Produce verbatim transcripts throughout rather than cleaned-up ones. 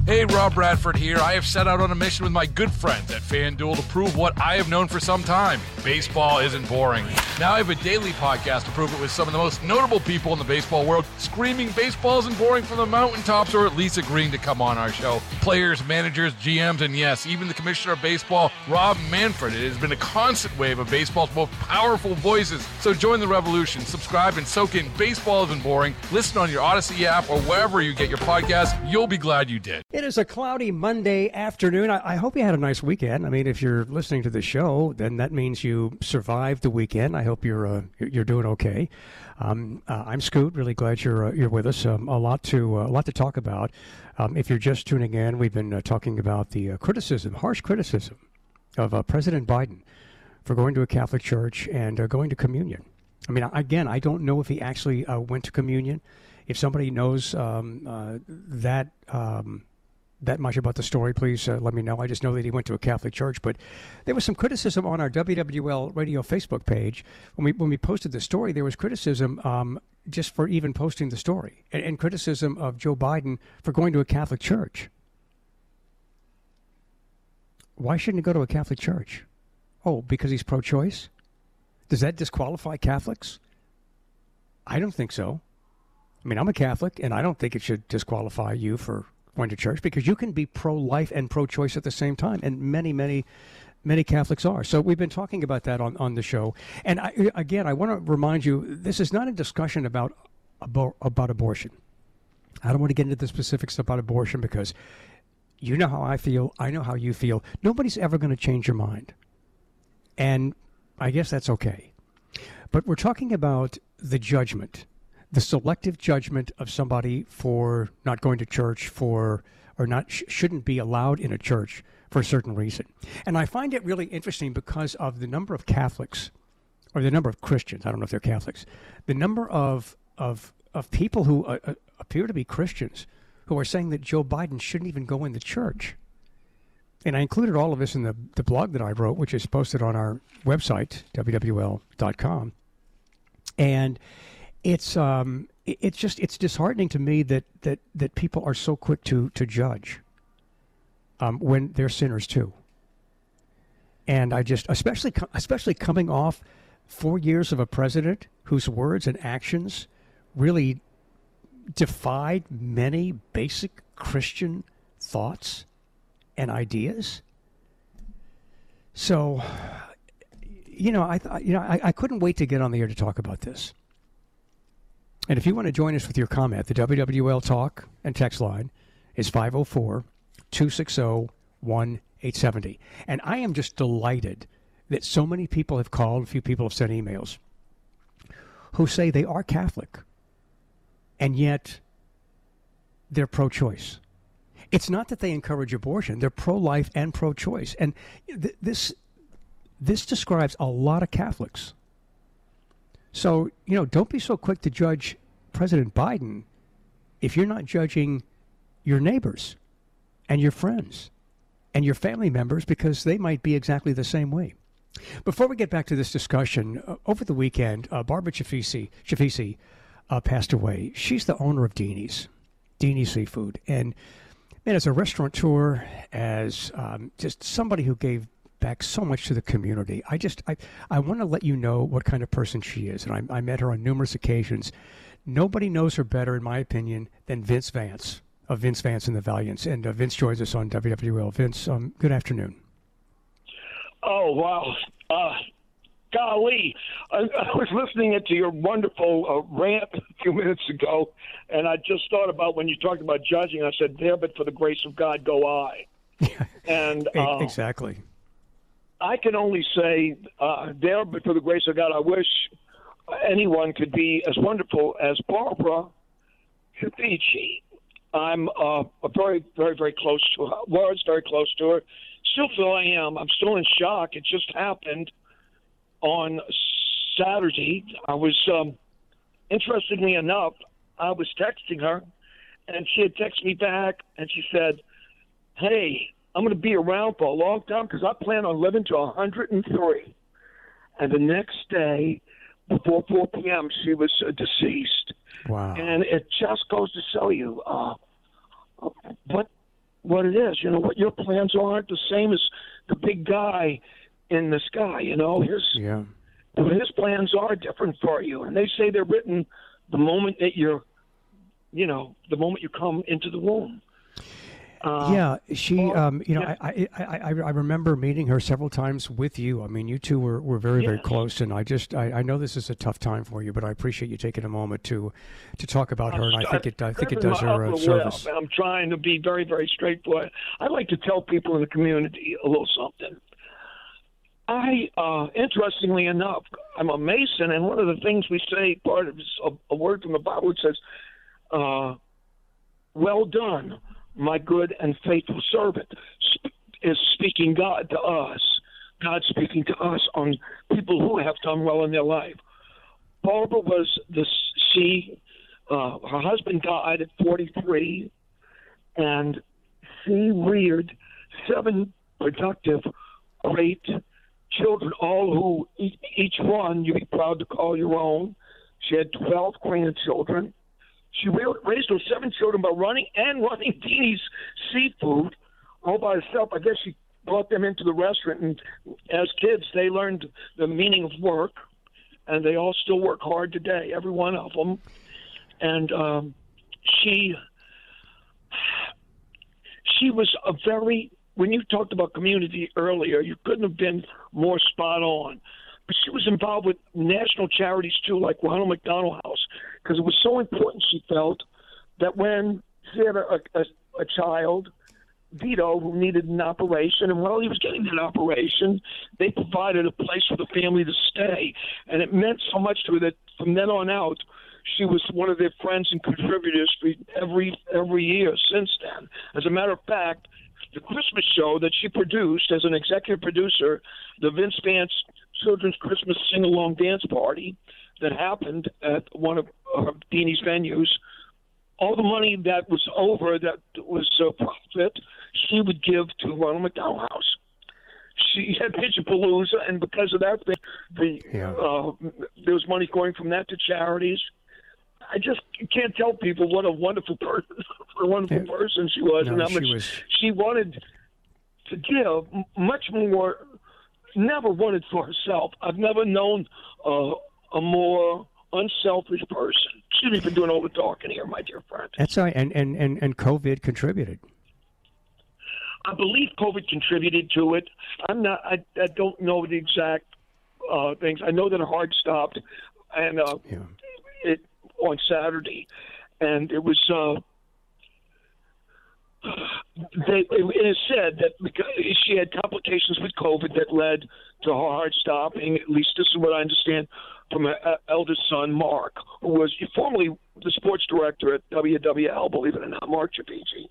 Hey, Rob Bradford here. I have set out on a mission with my good friends at FanDuel to prove what I have known for some time. Baseball isn't boring. Now I have a daily podcast to prove it with some of the most notable people in the baseball world, screaming baseball isn't boring from the mountaintops, or at least agreeing to come on our show. Players, managers, G Ms, and yes, even the commissioner of baseball, Rob Manfred. It has been a constant wave of baseball's most powerful voices. So join the revolution. Subscribe and soak in Baseball Isn't Boring. Listen on your Odyssey app or wherever you get your podcasts. You'll be glad you did. It is a cloudy Monday afternoon. I, I hope you had a nice weekend. I mean, if you're listening to the show, then that means you survived the weekend. I hope you're uh, you're doing okay. Um, uh, I'm Scoot. Really glad you're uh, you're with us. Um, a lot to uh, a lot to talk about. Um, if you're just tuning in, we've been uh, talking about the uh, criticism, harsh criticism, of uh, President Biden for going to a Catholic church and uh, going to communion. I mean, again, I don't know if he actually uh, went to communion. If somebody knows um, uh, that. Um, that much about the story, please uh, let me know. I just know that he went to a Catholic church, but there was some criticism on our W W L Radio Facebook page. When we when we posted the story, there was criticism um, just for even posting the story, and, and criticism of Joe Biden for going to a Catholic church. Why shouldn't he go to a Catholic church? Oh, because he's pro-choice? Does that disqualify Catholics? I don't think so. I mean, I'm a Catholic, and I don't think it should disqualify you for going to church, because you can be pro-life and pro-choice at the same time, and many, many, many Catholics are. So we've been talking about that on, on the show. And I, again, I want to remind you, this is not a discussion about abo- about abortion. I don't want to get into the specifics about abortion, because you know how I feel. I know how you feel. Nobody's ever going to change your mind. And I guess that's okay. But we're talking about the judgment, the selective judgment of somebody for not going to church, for or not sh- shouldn't be allowed in a church for a certain reason. And I find it really interesting because of the number of Catholics, or the number of Christians, I don't know if they're Catholics, the number of of of people who uh, uh, appear to be Christians who are saying that Joe Biden shouldn't even go in the church. And I included all of this in the, the blog that I wrote, which is posted on our website, W W L dot com. And It's um it's just it's disheartening to me that that, that people are so quick to to judge um, when they're sinners too. And I just especially especially coming off four years of a president whose words and actions really defied many basic Christian thoughts and ideas. So, you know, I th- you know I, I couldn't wait to get on the air to talk about this. And if you want to join us with your comment, the W W L Talk and text line is five oh four, two six oh, one eight seven oh. And I am just delighted that so many people have called, a few people have sent emails, who say they are Catholic, and yet they're pro-choice. It's not that they encourage abortion. They're pro-life and pro-choice. And th- this this describes a lot of Catholics. So, you know, don't be so quick to judge President Biden if you're not judging your neighbors and your friends and your family members, because they might be exactly the same way. Before we get back to this discussion, uh, over the weekend, uh, Barbara Chafisi, Chafisi uh, passed away. She's the owner of Deanie's, Deanie's Seafood. And, man, as a restaurateur, as um, just somebody who gave back so much to the community, I just, I, I want to let you know what kind of person she is. And I, I met her on numerous occasions. Nobody knows her better, in my opinion, than Vince Vance, of Vince Vance and the Valiants. And uh, Vince joins us on W W L. Vince, um, good afternoon. Oh, wow. Uh, golly. I, I was listening to your wonderful uh, rant a few minutes ago, and I just thought about when you talked about judging, I said, there, but for the grace of God go I. and uh, Exactly. I can only say, uh, there, but for the grace of God, I wish anyone could be as wonderful as Barbara Chafisi. I'm uh, very, very, very close to her. Was very close to her. Still feel I am. I'm still in shock. It just happened on Saturday. I was, um, interestingly enough, I was texting her, and she had texted me back, and she said, hey, I'm going to be around for a long time because I plan on living to one hundred three. And the next day, before four p.m., she was uh, deceased. Wow. And it just goes to show you uh, what what it is. You know, what your plans aren't the same as the big guy in the sky. You know, his yeah. his plans are different for you, and they say they're written the moment that you're, you know, the moment you come into the womb. Uh, yeah, she, well, um, you know, yeah. I, I, I, I remember meeting her several times with you. I mean, you two were, were very, very Yes. close, and I just, I, I know this is a tough time for you, but I appreciate you taking a moment to, to talk about her, and I think it, I think it does her a service. Well, I'm trying to be very, very straightforward. I like to tell people in the community a little something. I, uh, interestingly enough, I'm a Mason, and one of the things we say, part of a, a word from the Bible, it says, uh, "Well done, my good and faithful servant," is speaking God to us. God speaking to us on people who have done well in their life. Barbara was the she. Uh, her husband died at forty-three, and she reared seven productive, great children, all who each one you'd be proud to call your own. She had twelve grandchildren. She raised those seven children by running and running Deanie's Seafood all by herself. I guess she brought them into the restaurant, and as kids, they learned the meaning of work, and they all still work hard today, every one of them. And um, she, she was a very, when you talked about community earlier, you couldn't have been more spot on. But she was involved with national charities, too, like Ronald McDonald House, because it was so important, she felt, that when she had a, a, a child, Vito, who needed an operation, and while he was getting that operation, they provided a place for the family to stay. And it meant so much to her that from then on out, she was one of their friends and contributors for every every year since then. As a matter of fact, the Christmas show that she produced as an executive producer, the Vince Vance Children's Christmas Sing-Along Dance Party that happened at one of uh, Deanie's venues, all the money that was over, that was uh, profit, she would give to Ronald McDonald House. She had Pitchapalooza, and because of that, the, the Yeah. uh, there was money going from that to charities. I just can't tell people what a wonderful person, what a wonderful Yeah. person she was, No, and how she much was- she wanted to give, m- much more. Never wanted for herself. I've never known uh, a more unselfish person. Shouldn't even doing all the talking here, my dear friend. That's right, and, and, and, and COVID contributed. I believe COVID contributed to it. I'm not. I, I don't know the exact uh, things. I know that her heart stopped, and uh, Yeah. it on Saturday, and it was. Uh, They, it is said that because she had complications with COVID that led to her heart stopping. At least this is what I understand from her uh, eldest son, Mark, who was formerly the sports director at W W L, believe it or not, Mark Chapigi.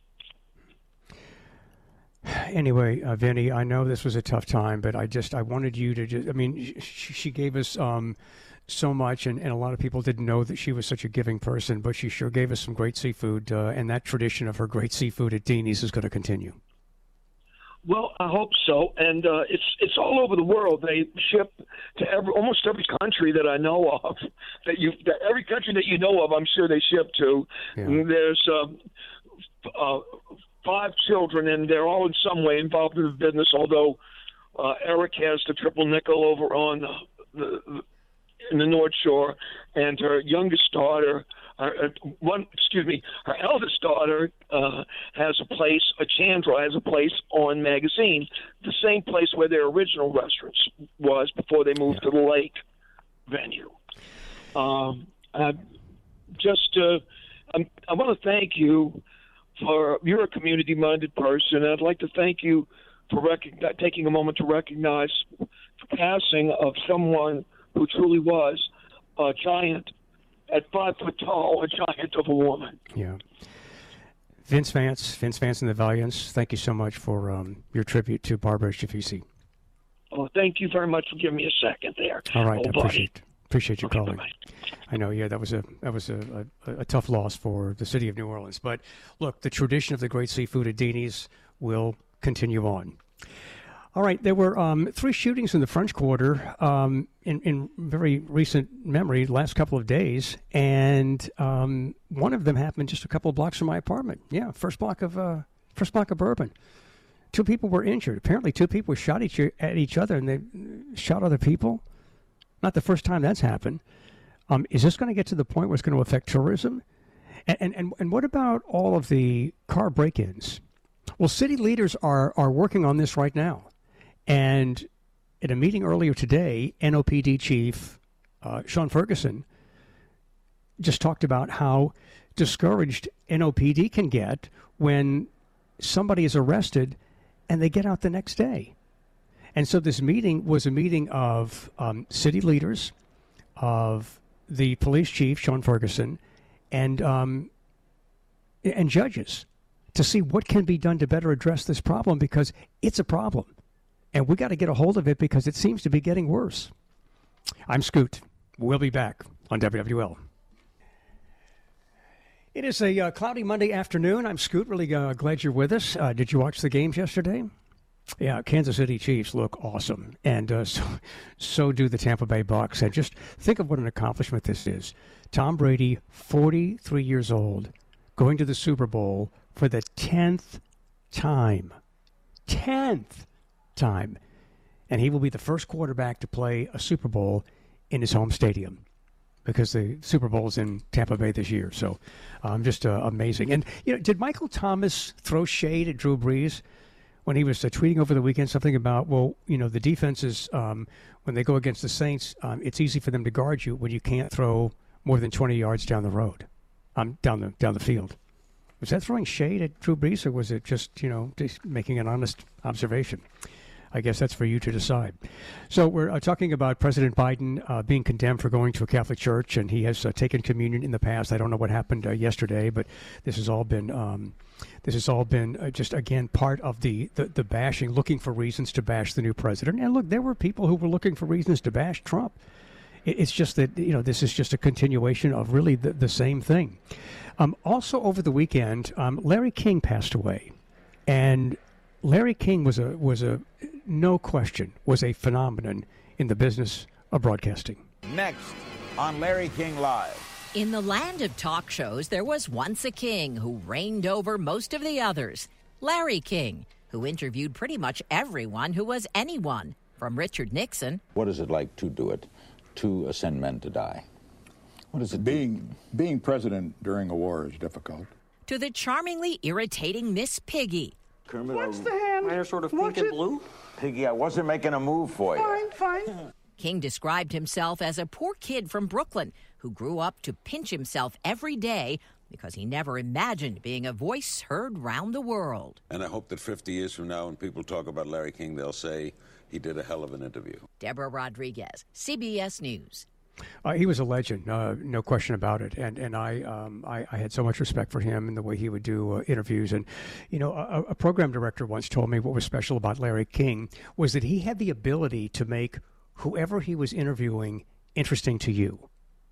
Anyway, uh, Vinny, I know this was a tough time, but I just I wanted you to just. I mean, she, she gave us um, so much, and, and a lot of people didn't know that she was such a giving person, but she sure gave us some great seafood, uh, and that tradition of her great seafood at Deanie's is going to continue. Well, I hope so, and uh, it's it's all over the world. They ship to every almost every country that I know of. That you, that every country that you know of, I'm sure they ship to. Yeah. There's uh, uh, five children, and they're all in some way involved in the business. Although uh, Eric has the triple nickel over on the, the in the North Shore, and her youngest daughter, uh, one, excuse me, her eldest daughter uh, has a place, uh, Chandra has a place on Magazine, the same place where their original restaurants was before they moved Yeah. to the lake venue. Um, I just, uh, I'm, I want to thank you for, you're a community-minded person, and I'd like to thank you for rec- taking a moment to recognize the passing of someone who truly was a giant at five foot tall, a giant of a woman. Yeah. Vince Vance, Vince Vance and the Valiants, thank you so much for um, your tribute to Barbara Shafisi. Oh, thank you very much for giving me a second there. All right, oh, I appreciate appreciate you Okay, calling. bye-bye. I know, yeah, that was a that was a, a, a tough loss for the city of New Orleans. But look, the tradition of the great seafood at Deanie's will continue on. All right, there were um, three shootings in the French Quarter um, in, in very recent memory, last couple of days, and um, one of them happened just a couple of blocks from my apartment. Yeah, first block of uh, First block of bourbon. Two people were injured. Apparently two people shot each, at each other, and they shot other people. Not the first time that's happened. Um, is this going to get to the point where it's going to affect tourism? And, and, and, and what about all of the car break-ins? Well, city leaders are, are working on this right now. And at a meeting earlier today, N O P D Chief uh, Sean Ferguson just talked about how discouraged N O P D can get when somebody is arrested and they get out the next day. And so this meeting was a meeting of um, city leaders, of the police chief, Sean Ferguson, and um, and judges to see what can be done to better address this problem, because it's a problem. And we got to get a hold of it because it seems to be getting worse. I'm Scoot. We'll be back on W W L. It is a uh, cloudy Monday afternoon. I'm Scoot. Really uh, glad you're with us. Uh, did you watch the games yesterday? Yeah, Kansas City Chiefs look awesome, and uh, so, so do the Tampa Bay Bucks. And just think of what an accomplishment this is. Tom Brady, forty-three years old, going to the Super Bowl for the tenth time. tenth time. And he will be the first quarterback to play a Super Bowl in his home stadium, because the Super Bowl is in Tampa Bay this year. So um, just uh, amazing. And, you know, did Michael Thomas throw shade at Drew Brees when he was uh, tweeting over the weekend something about, well, you know, the defenses, um, when they go against the Saints, um, it's easy for them to guard you when you can't throw more than twenty yards down the road, um, down the down the field. Was that throwing shade at Drew Brees, or was it just, you know, just making an honest observation? I guess that's for you to decide. So we're uh, talking about President Biden uh, being condemned for going to a Catholic church, and he has uh, taken communion in the past. I don't know what happened uh, yesterday, but this has all been um, this has all been uh, just, again, part of the, the, the bashing, looking for reasons to bash the new president. And look, there were people who were looking for reasons to bash Trump. It, it's just that, you know, this is just a continuation of really the, the same thing. Um, also over the weekend, um, Larry King passed away, and Larry King was a was a no question was a phenomenon in the business of broadcasting. Next on Larry King Live. In the land of talk shows, there was once a king who reigned over most of the others. Larry King, who interviewed pretty much everyone who was anyone, from Richard Nixon. What is it like to do it, to send men to die? What is it? Being being president during a war is difficult. To the charmingly irritating Miss Piggy. Kermit, What's the hand? Minor sort of Watch pink and it. blue? Piggy, I wasn't making a move for you. Fine, fine. King described himself as a poor kid from Brooklyn who grew up to pinch himself every day because he never imagined being a voice heard round the world. And I hope that fifty years from now, when people talk about Larry King, they'll say he did a hell of an interview. Deborah Rodriguez, C B S News. Uh, he was a legend, uh, no question about it. And and I, um, I I had so much respect for him and the way he would do uh, interviews. And, you know, a, a program director once told me what was special about Larry King was that he had the ability to make whoever he was interviewing interesting to you.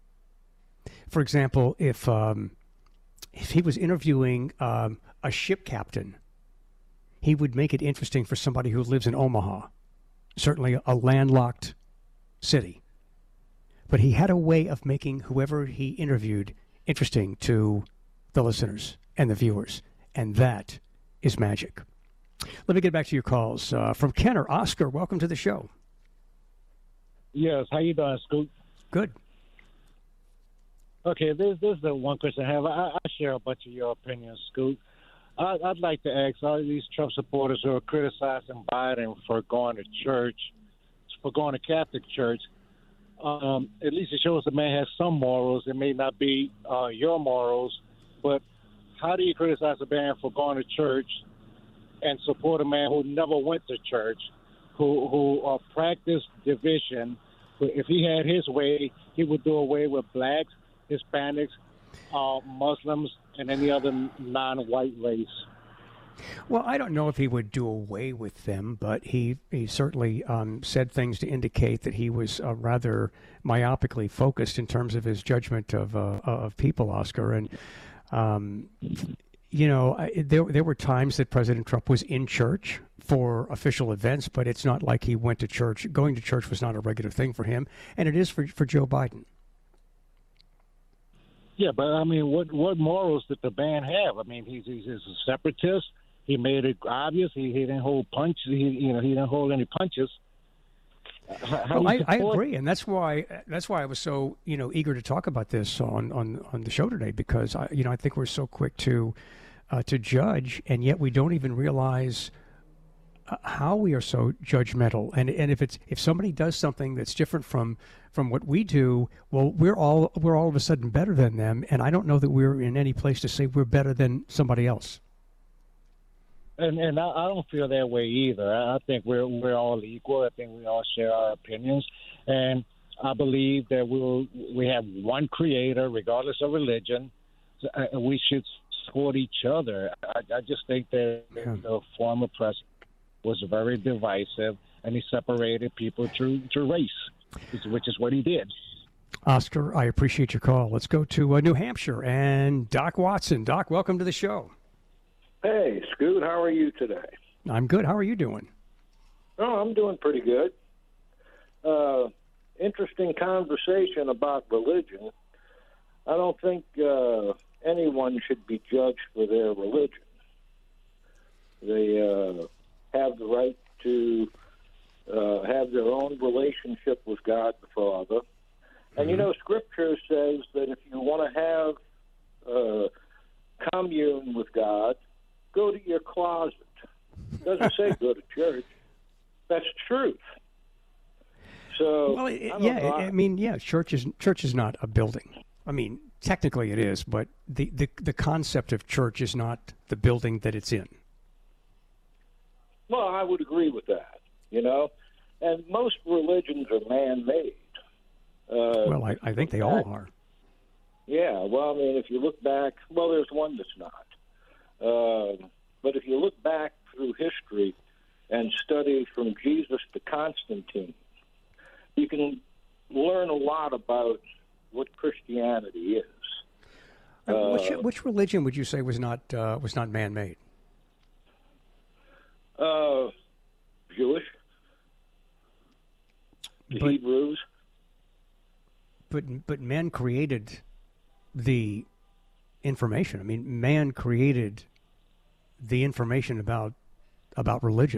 For example, if um, if he was interviewing um, a ship captain, he would make it interesting for somebody who lives in Omaha, certainly a landlocked city. But he had a way of making whoever he interviewed interesting to the listeners and the viewers, and that is magic. Let me get back to your calls. Uh, from Kenner, Oscar, welcome to the show. Yes, how you doing, Scoot? Good. Okay, this, this is the one question I have. I, I share a bunch of your opinions, Scoot. I, I'd like to ask all these Trump supporters who are criticizing Biden for going to church, for going to Catholic church, Um, at least it shows the man has some morals. It may not be uh, your morals, but how do you criticize a man for going to church and support a man who never went to church, who who uh, practiced division? If he had his way, he would do away with blacks, Hispanics, uh, Muslims, and any other non-white race. Well, I don't know if he would do away with them, but he, he certainly um, said things to indicate that he was uh, rather myopically focused in terms of his judgment of uh, of people, Oscar. And, um, you know, I, there, there were times that President Trump was in church for official events, but it's not like he went to church. Going to church was not a regular thing for him, and it is for, for Joe Biden. Yeah, but I mean, what what morals did the man have? I mean, he's he's, he's a separatist. He made it obvious. He, he didn't hold punches. He, you know, he didn't hold any punches. How well, I, I support- agree, and that's why that's why I was so you know eager to talk about this on, on, on the show today, because I you know I think we're so quick to uh, to judge, and yet we don't even realize uh, how we are so judgmental. And and if it's if somebody does something that's different from from what we do, well, we're all we're all of a sudden better than them, and I don't know that we're in any place to say we're better than somebody else. And and I, I don't feel that way either. I think we're we're all equal. I think we all share our opinions, and I believe that we'll we have one Creator, regardless of religion. So, uh, we should support each other. I, I just think that yeah. the former president was very divisive, and he separated people through through race, which is what he did. Oscar, I appreciate your call. Let's go to uh, New Hampshire and Doc Watson. Doc, welcome to the show. Hey, Scoot, how are you today? I'm good. How are you doing? Oh, I'm doing pretty good. Uh, interesting conversation about religion. I don't think uh, anyone should be judged for their religion. They uh, have the right to uh, have their own relationship with God the Father. And, mm-hmm. you know, Scripture says that if you want to have uh, commune with God, go to your closet. It doesn't say go to church. That's truth. So, well, it, I yeah, know, I, I mean, yeah, church is church is not a building. I mean, technically it is, but the, the, the concept of church is not the building that it's in. Well, I would agree with that, you know. And most religions are man-made. Uh, well, I, I think they all are. Yeah, well, I mean, if you look back, well, there's one that's not. Uh, but if you look back through history and study from Jesus to Constantine, you can learn a lot about what Christianity is. Uh, which, uh, which religion would you say was not uh, was not man-made? Uh, Jewish, the but, Hebrews. But but men created the information. I mean, man created the information about about religion.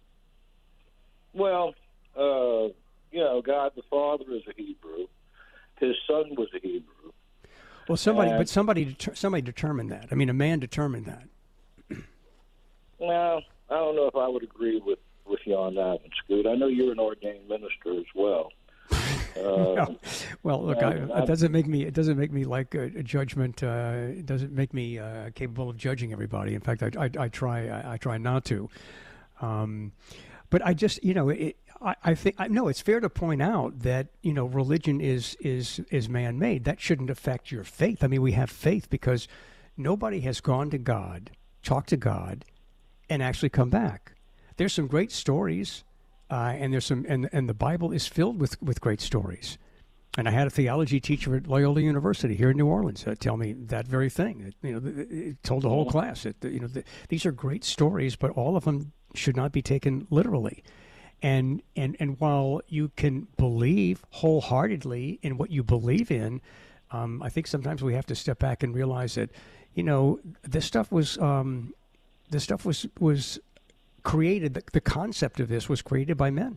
Well, uh, you know, God the Father is a Hebrew. His Son was a Hebrew. Well, somebody, and, but somebody, deter, somebody determined that. I mean, a man determined that. Well, I don't know if I would agree with, with you on that one, Scoot. I know you're an ordained minister as well. Uh, no. Well, look, I, I, it doesn't make me. It doesn't make me like a, a judgment. Uh, it doesn't make me uh, capable of judging everybody. In fact, I, I, I try. I, I try not to. Um, but I just, you know, it, I, I think I no. It's fair to point out that you know religion is is is man-made. That shouldn't affect your faith. I mean, we have faith because nobody has gone to God, talked to God, and actually come back. There's some great stories. Uh, and there's some, and and the Bible is filled with, with great stories. And I had a theology teacher at Loyola University here in New Orleans uh, tell me that very thing. It, you know, it, it told the whole class that you know the, these are great stories, but all of them should not be taken literally. And and and while you can believe wholeheartedly in what you believe in, um, I think sometimes we have to step back and realize that you know this stuff was um, this stuff was was. created, the, the concept of this was created by men.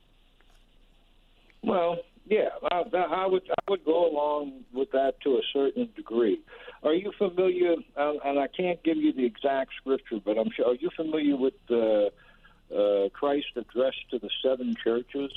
Well, yeah, I, I would I would go along with that to a certain degree. Are you familiar, uh, and I can't give you the exact scripture, but I'm sure, are you familiar with uh, uh, Christ addressed to the seven churches?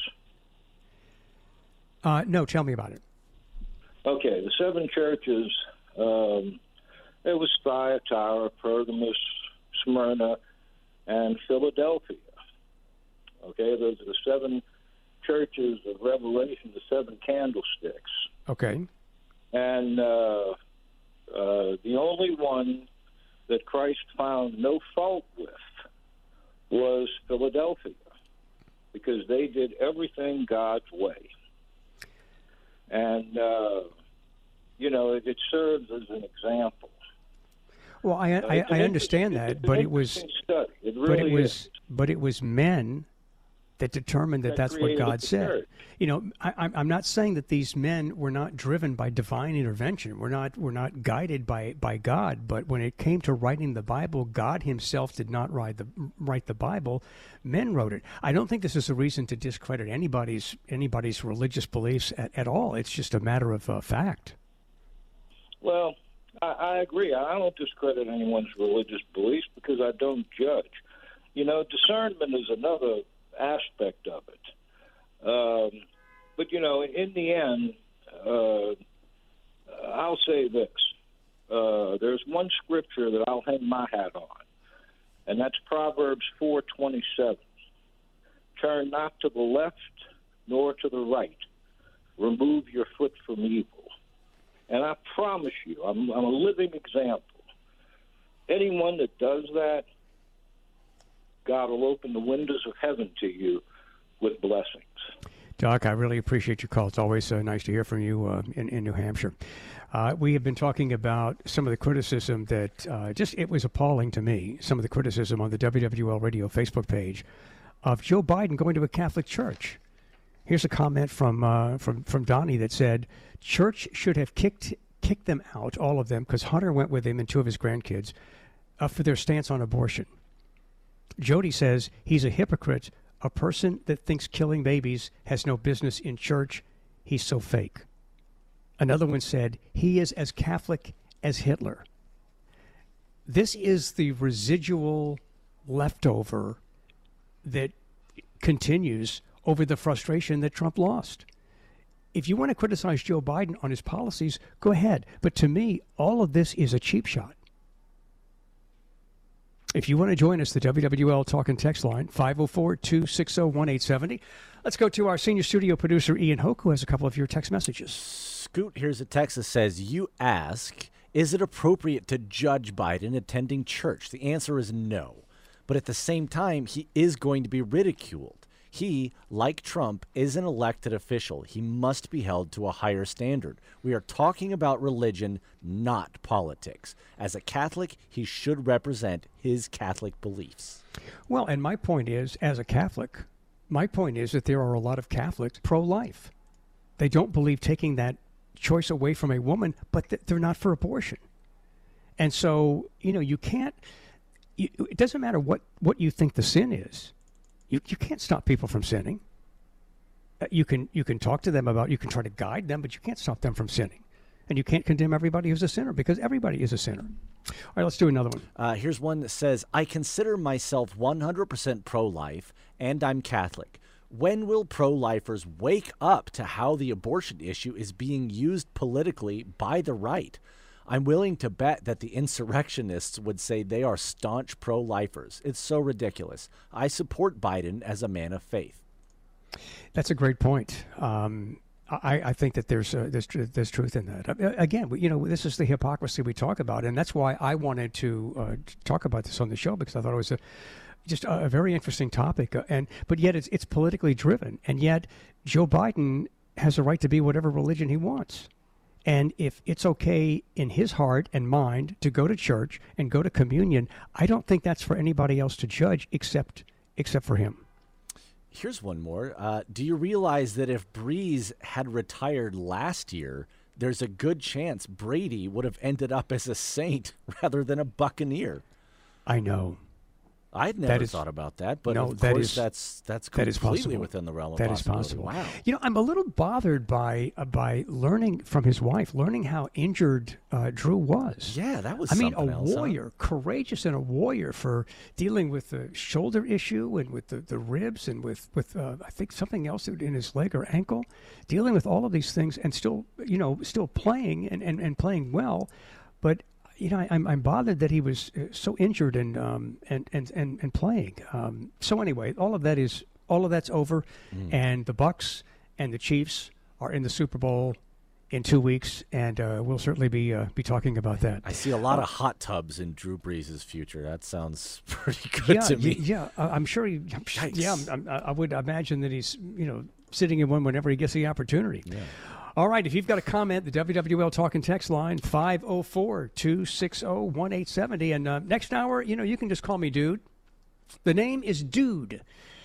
Uh, no, tell me about it. Okay, the seven churches, um, it was Thyatira, Pergamos, Smyrna, and Philadelphia. Okay, those are the seven churches of Revelation, the seven candlesticks. Okay. And uh, uh, the only one that Christ found no fault with was Philadelphia, because they did everything God's way. And, uh, you know, it, it serves as an example. Well, I I, I understand that, but it was it really but it was is. but it was men that determined that, That that's what created God the said. church. You know, I, I'm- I'm not saying that these men were not driven by divine intervention. We're not we're not guided by, by God. But when it came to writing the Bible, God Himself did not write the write the Bible. Men wrote it. I don't think this is a reason to discredit anybody's anybody's religious beliefs at, at all. It's just a matter of uh, fact. Well, I, I agree. I don't discredit anyone's religious beliefs because I don't judge. You know, discernment is another aspect of it. Um, but, you know, in the end, uh, I'll say this. Uh, there's one scripture that I'll hang my hat on, and that's Proverbs four twenty-seven. Turn not to the left nor to the right. Remove your foot from evil. And I promise you, I'm, I'm a living example. Anyone that does that, God will open the windows of heaven to you with blessings. Doc, I really appreciate your call. It's always uh, nice to hear from you uh, in, in New Hampshire. Uh, we have been talking about some of the criticism that uh, just, it was appalling to me, some of the criticism on the W W L Radio Facebook page of Joe Biden going to a Catholic church. Here's a comment from uh, from from Donnie that said, church should have kicked kicked them out, all of them, because Hunter went with him and two of his grandkids uh, for their stance on abortion. Jody says he's a hypocrite, a person that thinks killing babies has no business in church. He's so fake. Another one said he is as Catholic as Hitler. This is the residual leftover that continues over the frustration that Trump lost. If you want to criticize Joe Biden on his policies, go ahead. But to me, all of this is a cheap shot. If you want to join us, the W W L Talk and Text line, five oh four, two six oh, one eight seven oh. Let's go to our senior studio producer, Ian Hoke, who has a couple of your text messages. Scoot, here's a text that says, you ask, is it appropriate to judge Biden attending church? The answer is no. But at the same time, he is going to be ridiculed. He, like Trump, is an elected official. He must be held to a higher standard. We are talking about religion, not politics. As a Catholic, he should represent his Catholic beliefs. Well, and my point is, as a Catholic, my point is that there are a lot of Catholics pro-life. They don't believe taking that choice away from a woman, but th- they're not for abortion. And so, you know, you can't, you, it doesn't matter what, what you think the sin is. You you can't stop people from sinning. Uh, You can you can talk to them about, you can try to guide them, but you can't stop them from sinning. And you can't condemn everybody who's a sinner, because everybody is a sinner. All right, let's do another one. Uh, here's one that says, I consider myself one hundred percent pro-life, and I'm Catholic. When will pro-lifers wake up to how the abortion issue is being used politically by the right? I'm willing to bet that the insurrectionists would say they are staunch pro-lifers. It's so ridiculous. I support Biden as a man of faith. That's a great point. Um, I, I think that there's uh, there's tr- there's truth in that. Uh, Again, we- you know, this is the hypocrisy we talk about, and that's why I wanted to uh, t- talk about this on the show, because I thought it was a just a, a very interesting topic. Uh, and but yet it's it's politically driven, and yet Joe Biden has a right to be whatever religion he wants. And if it's okay in his heart and mind to go to church and go to communion, I don't think that's for anybody else to judge except except for him. Here's one more. Uh, do you realize that if Breeze had retired last year, there's a good chance Brady would have ended up as a Saint rather than a Buccaneer? I know. I'd never is, thought about that, but no, of that course is, that's that's that is completely possible. within the realm of That is possibility. possible. Wow. You know, I'm a little bothered by uh, by learning from his wife, learning how injured uh, Drew was. Yeah, that was I mean, something a else, huh? warrior, courageous and a warrior for dealing with the shoulder issue and with the, the ribs and with, with uh, I think something else in his leg or ankle, dealing with all of these things and still, you know, still playing and, and, and playing well. But you know, I, I'm I'm bothered that he was uh, so injured and um and and and, and playing. Um, so anyway, all of that is all of that's over, Mm. and the Bucks and the Chiefs are in the Super Bowl in two weeks, and uh, we'll certainly be uh, be talking about that. I see a lot Uh, of hot tubs in Drew Brees' future. That sounds pretty good yeah, to me. y- yeah, uh, I'm sure he. I'm sure, yeah, Yikes. I'm, I'm, I would imagine that he's you know sitting in one whenever he gets the opportunity. All right, if you've got a comment, the W W L Talk and Text line, five oh four, two six oh, one eight seven oh. And uh, next hour, you know, you can just call me Dude. The name is Dude.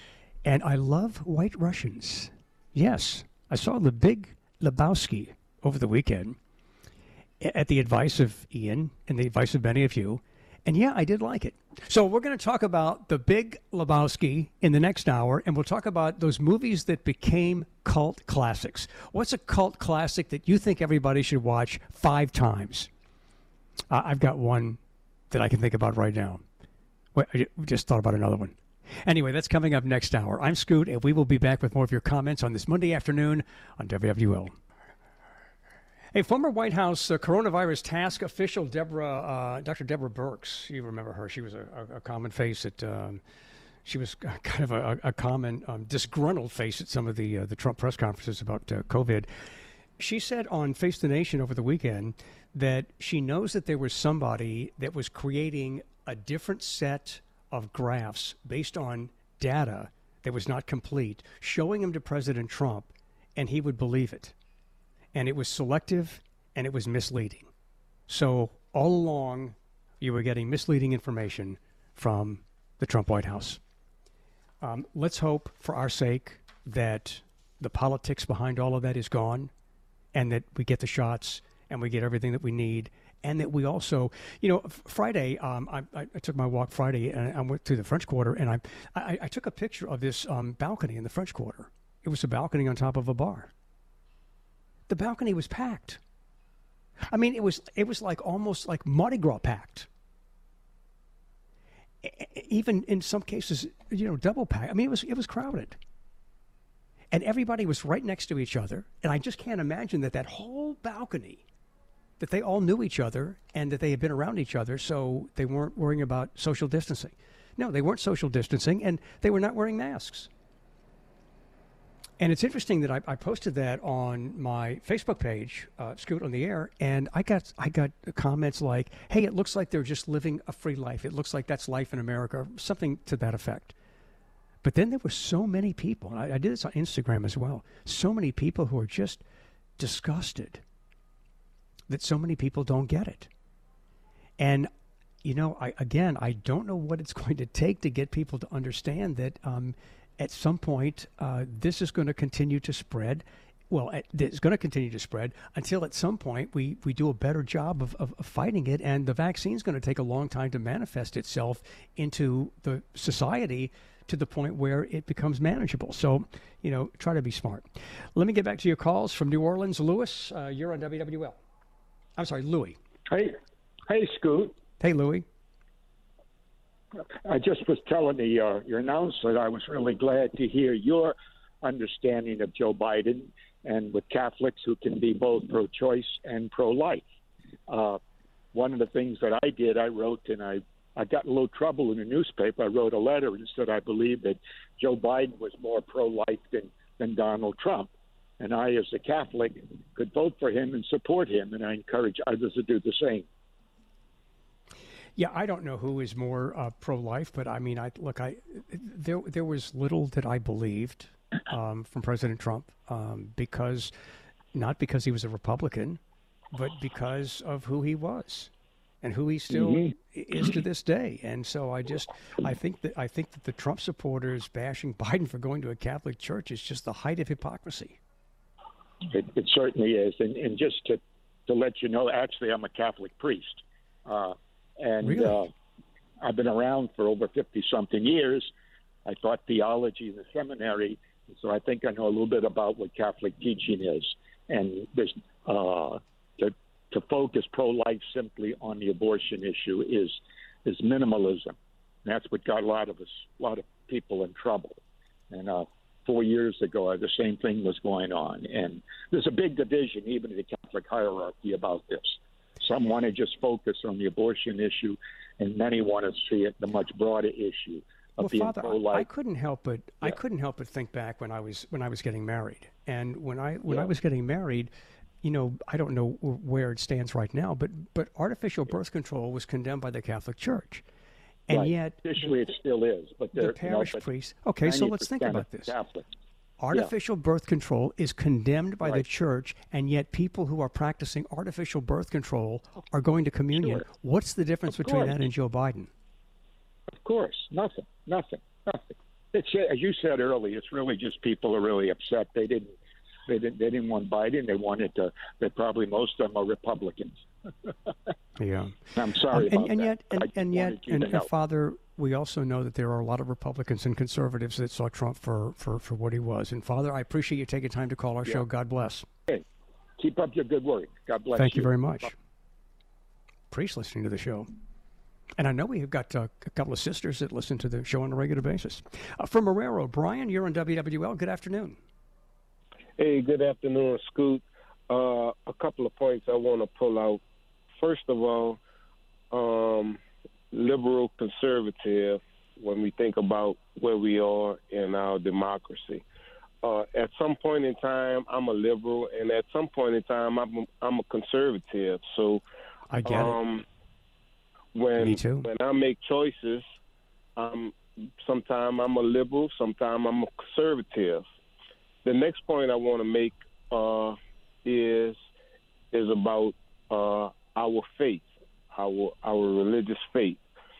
And I love White Russians. Yes, I saw the Big Lebowski over the weekend at the advice of Ian and the advice of many of you. And yeah, I did like it. So we're going to talk about the Big Lebowski in the next hour, and we'll talk about those movies that became cult classics. What's a cult classic that you think everybody should watch five times? Uh, I've got one that I can think about right now. Wait, I just thought about another one. Anyway, that's coming up next hour. I'm Scoot, and we will be back with more of your comments on this Monday afternoon on W W L. A former White House uh, coronavirus task official, Deborah, uh, Doctor Deborah Birx, you remember her. She was a, a, a common face at, um, she was kind of a, a common um, disgruntled face at some of the uh, the Trump press conferences about uh, COVID. She said on Face the Nation over the weekend that she knows that there was somebody that was creating a different set of graphs based on data that was not complete, showing them to President Trump, and he would believe it. And it was selective, and it was misleading. So all along, you were getting misleading information from the Trump White House. Um, let's hope, for our sake, that the politics behind all of that is gone, and that we get the shots, and we get everything that we need, and that we also, you know, Friday, um, I, I took my walk Friday, and I went through the French Quarter, and I, I, I took a picture of this um, balcony in the French Quarter. It was a balcony on top of a bar. The balcony was packed. I mean, it was it was like almost like Mardi Gras packed. Even in some cases, you know, double packed. I mean, it was it was crowded. And everybody was right next to each other. And I just can't imagine that that whole balcony, that they all knew each other and that they had been around each other, so they weren't worrying about social distancing. No, they weren't social distancing, and they were not wearing masks. And it's interesting that I, I posted that on my Facebook page, uh, Scoot on the Air, and I got I got comments like, hey, it looks like they're just living a free life. It looks like that's life in America, or something to that effect. But then there were so many people, and I, I did this on Instagram as well, so many people who are just disgusted that so many people don't get it. And, you know, I again, I don't know what it's going to take to get people to understand that um, at some point, uh, this is going to continue to spread. Well, at, it's going to continue to spread until at some point we, we do a better job of, of, of fighting it. And the vaccine is going to take a long time to manifest itself into the society to the point where it becomes manageable. So, you know, try to be smart. Let me get back to your calls from New Orleans. Lewis, uh, you're on W W L. I'm sorry, Louis. Hey, hey, Scoot. Hey, Louis. I just was telling the uh, your announcer I was really glad to hear your understanding of Joe Biden and with Catholics who can be both pro-choice and pro-life. Uh, one of the things that I did, I wrote, and I, I got in a little trouble in the newspaper. I wrote a letter and said I believe that Joe Biden was more pro-life than, than Donald Trump. And I, as a Catholic, could vote for him and support him, and I encourage others to do the same. Yeah, I don't know who is more uh, pro-life, but I mean, I look, I there there was little that I believed um, from President Trump um, because not because he was a Republican, but because of who he was and who he still mm-hmm. is to this day. And so I just I think that I think that the Trump supporters bashing Biden for going to a Catholic church is just the height of hypocrisy. It, it certainly is, and, and just to to let you know, actually, I'm a Catholic priest. Uh, And really? uh, I've been around for over fifty-something years. I taught theology in the seminary, so I think I know a little bit about what Catholic teaching is. And there's, uh, to, to focus pro-life simply on the abortion issue is is minimalism. And that's what got a lot of us, a lot of people in trouble. And uh, four years ago, the same thing was going on. And there's a big division, even in the Catholic hierarchy, about this. Some want to just focus on the abortion issue, and many want to see it the much broader issue of well, being Father, pro-life. I couldn't help but yeah. I couldn't help but think back when I was when I was getting married, and when I when yeah. I was getting married, you know, I don't know where it stands right now, but but artificial birth control was condemned by the Catholic Church, and right. yet officially it still is. But the parish you know, priests. Okay, so let's think about this. Catholic. Artificial yeah. birth control is condemned by right. the church, and yet people who are practicing artificial birth control are going to communion. Sure. What's the difference of between course. that and Joe Biden? Of course, nothing, nothing, nothing. It's, as you said earlier, it's really just people are really upset. They didn't, they didn't, they didn't want Biden. They wanted to. They probably most of them are Republicans. Yeah, I'm sorry um, and, about and that. yet, and, and yet, you and, to and know. Father, we also know that there are a lot of Republicans and conservatives that saw Trump for, for, for what he was. And Father, I appreciate you taking time to call our Yeah. show. God bless. Hey, keep up your good work. God bless Thank you. you very much. Priest listening to the show. And I know we have got uh, a couple of sisters that listen to the show on a regular basis. Uh, from Marrero, Brian, you're on W W L. Good afternoon. Hey, good afternoon, Scoot. Uh, a couple of points I want to pull out. First of all, um, liberal conservative, when we think about where we are in our democracy. Uh, at some point in time, I'm a liberal, and at some point in time, I'm a, I'm a conservative. So I get um, it. When, Me too. when I make choices, um, sometimes I'm a liberal, sometimes I'm a conservative. The next point I want to make uh, is is about uh, our faith, our our religious faith.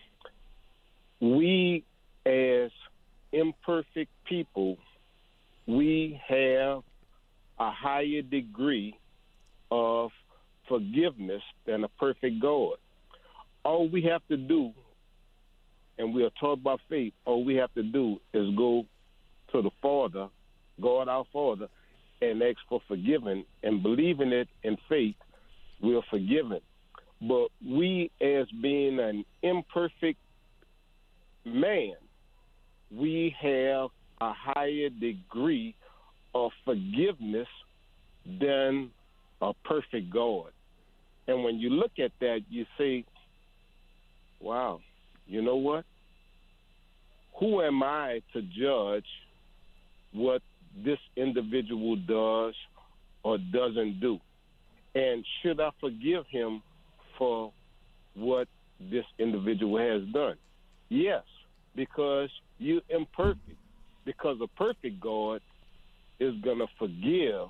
We, as imperfect people, we have a higher degree of forgiveness than a perfect God. All we have to do, and we are taught by faith, all we have to do is go to the Father, God our Father, and ask for forgiveness, and believing it in faith, we are forgiven. But we, as being an imperfect man, we have a higher degree of forgiveness than a perfect God. And when you look at that, you say, wow, you know what? Who am I to judge what this individual does or doesn't do? And should I forgive him for what this individual has done? Yes, because you're imperfect. Because a perfect God is going to forgive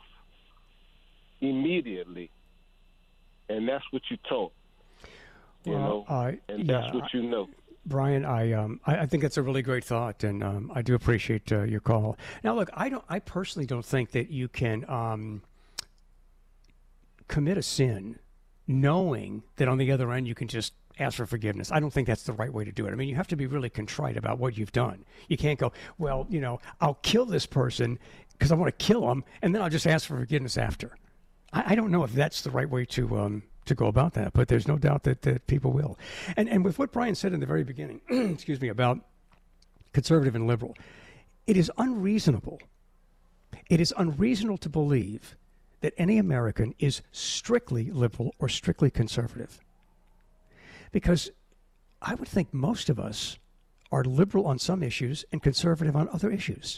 immediately. And that's what you taught. You Well, know, uh, and yeah, that's what you know. Brian, I um, I, I think that's a really great thought, and um, I do appreciate uh, your call. Now, look, I don't, I personally don't think that you can um, commit a sin knowing that on the other end you can just ask for forgiveness. I don't think that's the right way to do it. I mean, you have to be really contrite about what you've done. You can't go, well, you know, I'll kill this person because I want to kill him, and then I'll just ask for forgiveness after. I, I don't know if that's the right way to um, to go about that, but there's no doubt that, that people will. And and with what Brian said in the very beginning, excuse me, about conservative and liberal, it is unreasonable. It is unreasonable to believe that any American is strictly liberal or strictly conservative. Because I would think most of us are liberal on some issues and conservative on other issues.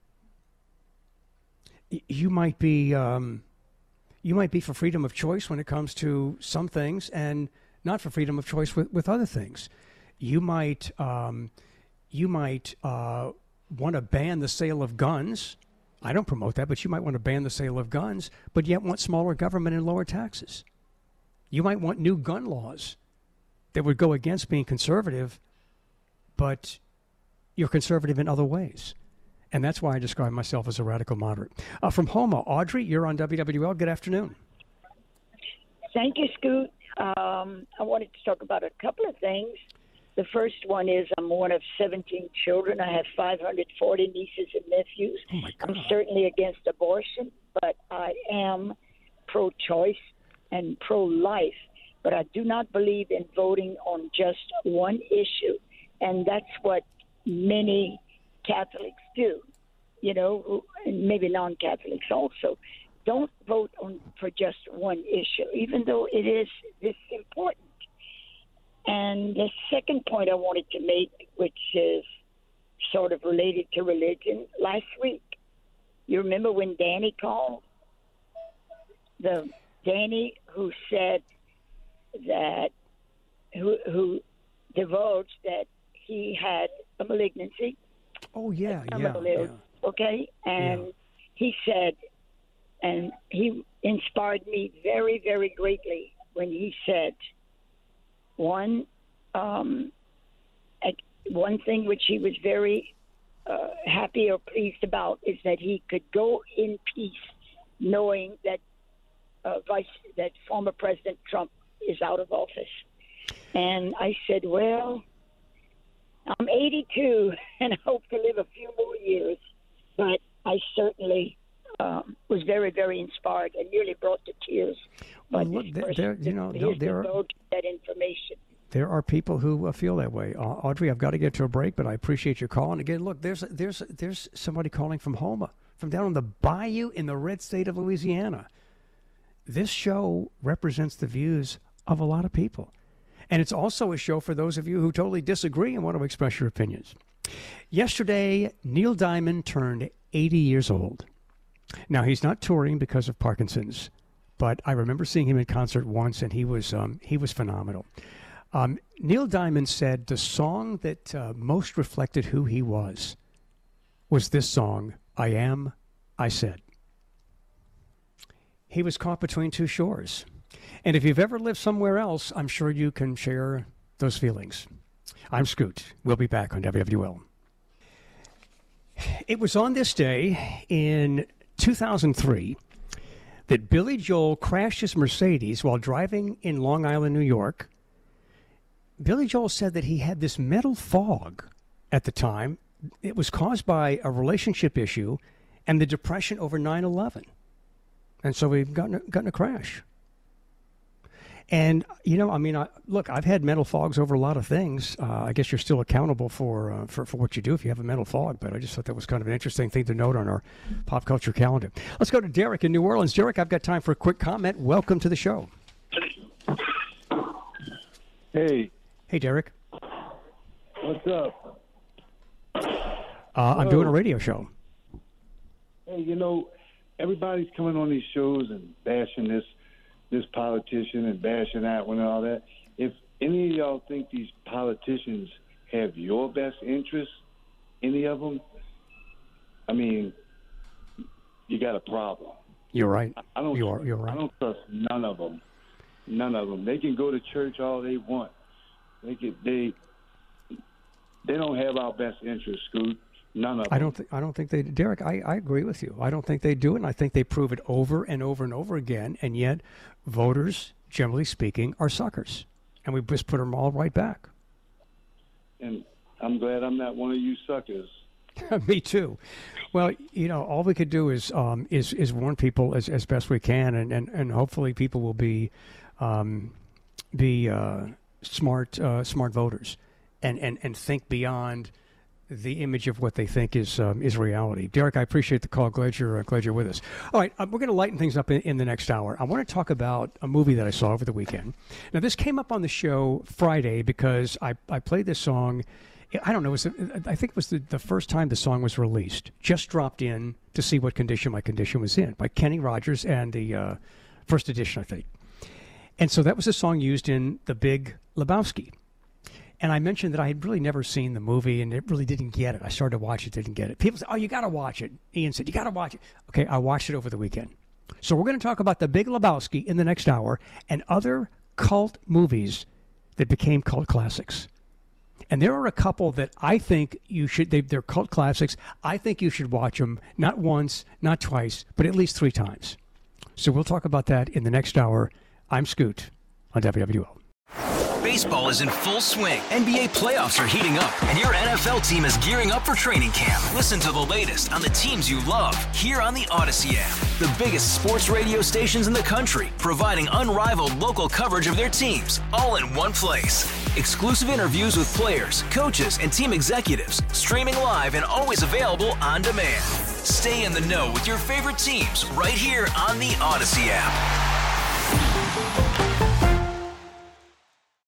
Y- You might be... Um, You might be for freedom of choice when it comes to some things and not for freedom of choice with, with other things. You might um, you might uh, want to ban the sale of guns. I don't promote that, but you might want to ban the sale of guns, but yet want smaller government and lower taxes. You might want new gun laws that would go against being conservative, but you're conservative in other ways. And that's why I describe myself as a radical moderate. Uh, from Houma, Audrey, you're on W W L. Good afternoon. Thank you, Scoot. Um, I wanted to talk about a couple of things. The first one is I'm one of seventeen children. I have five hundred forty nieces and nephews. Oh my God. I'm certainly against abortion, but I am pro-choice and pro-life. But I do not believe in voting on just one issue, and that's what many Catholics do, you know, and maybe non-Catholics also. Don't vote on for just one issue, even though it is this important. And the second point I wanted to make, which is sort of related to religion, last week, you remember when Danny called? The Danny who said that, who, who divulged that he had a malignancy. Oh, yeah, yeah, yeah. Okay, and Yeah. he said, and he inspired me very, very greatly when he said, one, um, at one thing which he was very uh, happy or pleased about is that he could go in peace, knowing that uh, Vice that former President Trump is out of office. And I said, well, I'm eighty-two and I hope to live a few more years, but I certainly um, was very, very inspired and nearly brought to tears. Well, look, there, there, you know, no, there are that information. There are people who uh, feel that way. Uh, Audrey, I've got to get to a break, but I appreciate your call. And again, look, there's there's there's somebody calling from Houma, from down on the bayou in the red state of Louisiana. This show represents the views of a lot of people. And it's also a show for those of you who totally disagree and want to express your opinions. Yesterday, Neil Diamond turned eighty years old. Now, he's not touring because of Parkinson's, but I remember seeing him in concert once, and he was um, he was phenomenal. Um, Neil Diamond said the song that uh, most reflected who he was was this song, I Am, I Said. He was caught between two shores. And if you've ever lived somewhere else, I'm sure you can share those feelings. I'm Scoot. We'll be back on W W L. It was on this day in two thousand three that Billy Joel crashed his Mercedes while driving in Long Island, New York. Billy Joel said that he had this mental fog at the time. It was caused by a relationship issue and the depression over nine eleven. And so we got in a, got in a crash. And, you know, I mean, I, look, I've had mental fogs over a lot of things. Uh, I guess you're still accountable for, uh, for for what you do if you have a mental fog, but I just thought that was kind of an interesting thing to note on our pop culture calendar. Let's go to Derek in New Orleans. Derek, I've got time for a quick comment. Welcome to the show. Hey. Hey, Derek. What's up? Uh, I'm doing a radio show. Hey, you know, everybody's coming on these shows and bashing this this politician and bashing that one and all that. If any of y'all think these politicians have your best interests, any of them, I mean, you got a problem. You're right. I don't. You are. You're right. I don't trust none of them. None of them. They can go to church all they want. They can, they they don't have our best interests, Scoot. None of them. I don't. Th- I don't think they. Derek, I, I agree with you. I don't think they do it, and I think they prove it over and over and over again. And yet, voters, generally speaking, are suckers, and we just put them all right back. And I'm glad I'm not one of you suckers. Me too. Well, you know, all we could do is um, is is warn people as, as best we can, and, and, and hopefully people will be um, be uh, smart uh, smart voters, and, and, and think beyond the image of what they think is um, is reality. Derek, I appreciate the call. Glad you're uh, glad you're with us. All right, uh, we're going to lighten things up in, in the next hour. I want to talk about a movie that I saw over the weekend. Now, this came up on the show Friday because I, I played this song. I don't know. It was, I think it was the, the first time the song was released. Just dropped in to see what condition my condition was in by Kenny Rogers and the uh, first edition, I think. And so that was a song used in The Big Lebowski. And I mentioned that I had really never seen the movie and it really didn't get it. I started to watch it, didn't get it. People said, oh, you got to watch it. Ian said, you got to watch it. Okay, I watched it over the weekend. So we're going to talk about The Big Lebowski in the next hour and other cult movies that became cult classics. And there are a couple that I think you should, they, they're cult classics. I think you should watch them, not once, not twice, but at least three times. So we'll talk about that in the next hour. I'm Scoot on W W L. Baseball is in full swing. N B A playoffs are heating up, and your N F L team is gearing up for training camp. Listen to the latest on the teams you love here on the Odyssey app. The biggest sports radio stations in the country, providing unrivaled local coverage of their teams, all in one place. Exclusive interviews with players, coaches, and team executives, streaming live and always available on demand. Stay in the know with your favorite teams right here on the Odyssey app.